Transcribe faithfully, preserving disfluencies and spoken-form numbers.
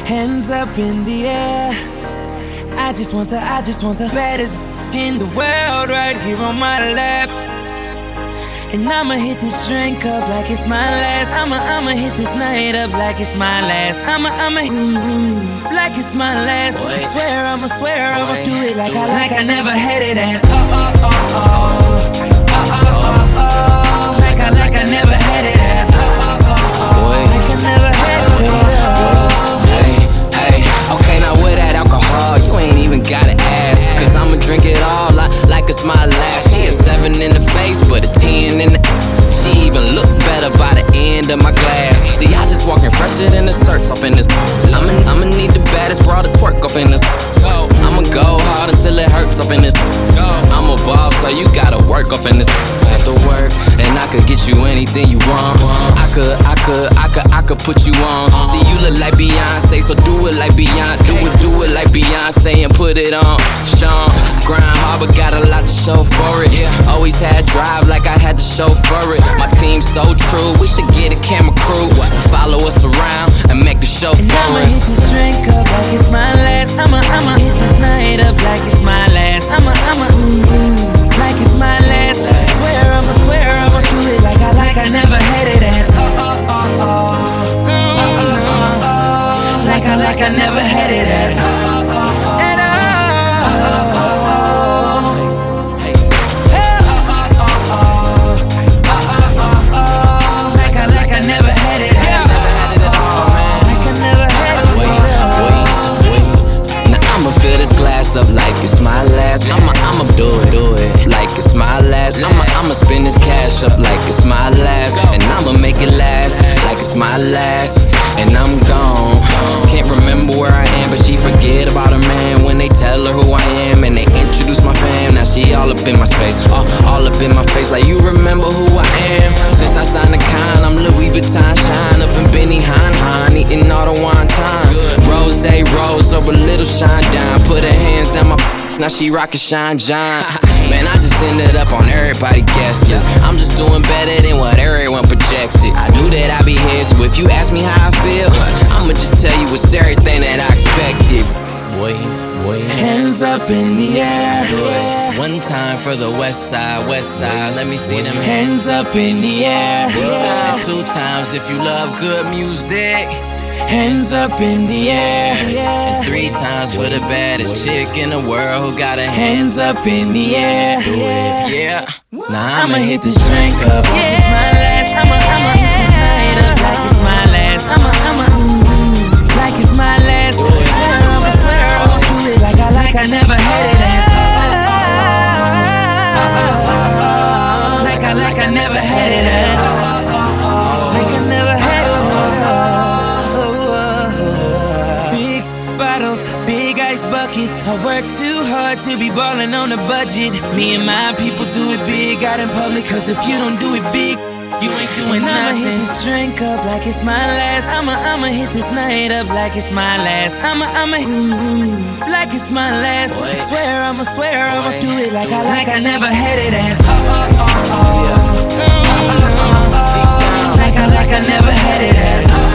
Hands up in the air. I just want the, I just want the baddest in the world right here on my lap. And I'ma hit this drink up like it's my last. I'ma, I'ma hit this night up like it's my last. I'ma, I'ma, mm, like it's my last. Boy. I swear, I'ma swear, I'ma Boy. do it like do I, like I never had it at. Oh, oh, oh, oh, oh, oh, oh, oh. Like I, like I never had it at. Oh, oh, oh, oh. Like I never had it at. Hey, hey, okay, now with that alcohol, you ain't even gotta ask. Cause I'ma drink it all like, like it's my last. She a seven in the face, but a ten in the. She even look better by the end of my glass. See, I just walking fresher than the shirts off in this. I'ma, I'ma need the baddest broad to twerk off in this. I'ma go hard until it hurts off in this. I'm a boss, so you gotta work off in this. Have to work, and I could get you anything you want. I could, I could, I could, I could put you on. See, you look like Beyonce, so do it like Beyonce. Do it, do it like Beyonce and put it on. Sean, grind hard, but got a lot to show for it. Always had drive like I had to show for it. My team's so true, we should get a camera crew to follow us around and make the show and for I'ma us. hit this drink up like it's my last. I'ma, I'ma hit this night up like it's my last. I'ma, I'ma, mm, like it's my last. I swear, I'ma swear, I'ma do it like I, like I never had it at. Oh, oh, oh, oh, oh, oh, oh. Like I, like I never had it at. Oh, oh, oh, at all. Oh, oh, oh, oh. Hey, hey, oh, oh, oh, oh, oh, oh, oh, oh. Like I, like I never had it at. Like I never had it at. Now I'ma fill this glass up like it's my last. I'ma, I'ma do it, do it like it's my last. I'ma, I'ma spend this cash up like it's my last. And I'ma make it last like it's my last. And I'm gone. Can't remember where I am, but she forget about her man when they tell her who I am and they introduce my fam. Now she all up in my space, all, all up in my face. Like you remember who I am. Since I signed the con, I'm Louis Vuitton shine up in Benny Hine Hine, eating all the wine time. Rose, rose, or a little shine down. Put her hands down my. Now she rockin' Shine John. Man, I just ended up on everybody guest list. I'm just doing better than what everyone projected. I knew that I'd be here, so if you ask me how I feel, I'ma just tell you it's everything that I expected. Boy, boy. Hands up in the air. One time for the west side, west side. Let me see them hands up in the air. And two times if you love good music. Hands up in the air. And three times for the baddest chick in the world who got her hands up in the air. Yeah. Nah, I'ma hit this drink up like it's my last. I'ma, I'ma hit this night up like it's my last. I'ma, I'ma, mm, like it's my last. I swear, I'ma swear, I'ma do it like I, like I never had it at. Like I, like I never had it at. Like I never had it at. Big bottles, big ice buckets. I work too hard to be ballin' on a budget. Me and my people do it big out in public. Cause if you don't do it big, you ain't doing and nothing. I'ma hit this drink up like it's my last. I'ma, I'ma hit this night up like it's my last. I'ma, I'ma, mm, like it's my last. I swear, I'ma swear, I'ma do it like I, like I never had it at. Oh, oh, oh, oh. Like I, like I never had it at.